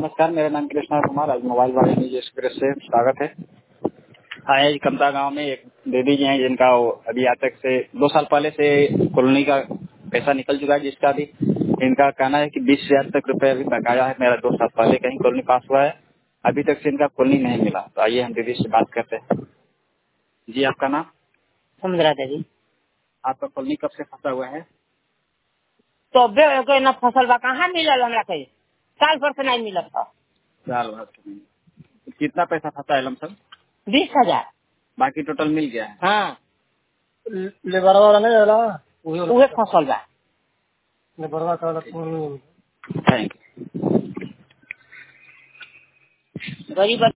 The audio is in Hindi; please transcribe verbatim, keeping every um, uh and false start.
नमस्कार, मेरा नाम कृष्णा कुमार। आज मोबाइल वाले न्यूज एक्सप्रेस से स्वागत है। आज कमता गांव में एक दीदी जी हैं जिनका अभी आज तक से दो साल पहले से कॉलोनी का पैसा निकल चुका है, जिसका भी इनका कहना है कि बीस हजार तक रुपए अभी बकाया है। मेरा दो साल पहले कहीं कॉलोनी पास हुआ है, अभी तक से इनका कॉलोनी नहीं मिला। तो आइए हम दीदी से बात करते हैं। जी, आपका नाम? सुंदरा देवी। आपका कॉलोनी कब से फंसा हुआ है? तो बे न फसल बा कहाँ मिलल हमरा के? साल भर से नहीं मिलत था। साल भर से नहीं। कितना पैसा फंसा है लमसम? बीस हजार। बाकी टोटल मिल गया है? हाँ, लेबर वाला नहीं रहला उहे फसल बा। लेबर वाला थैंक यू। गरीब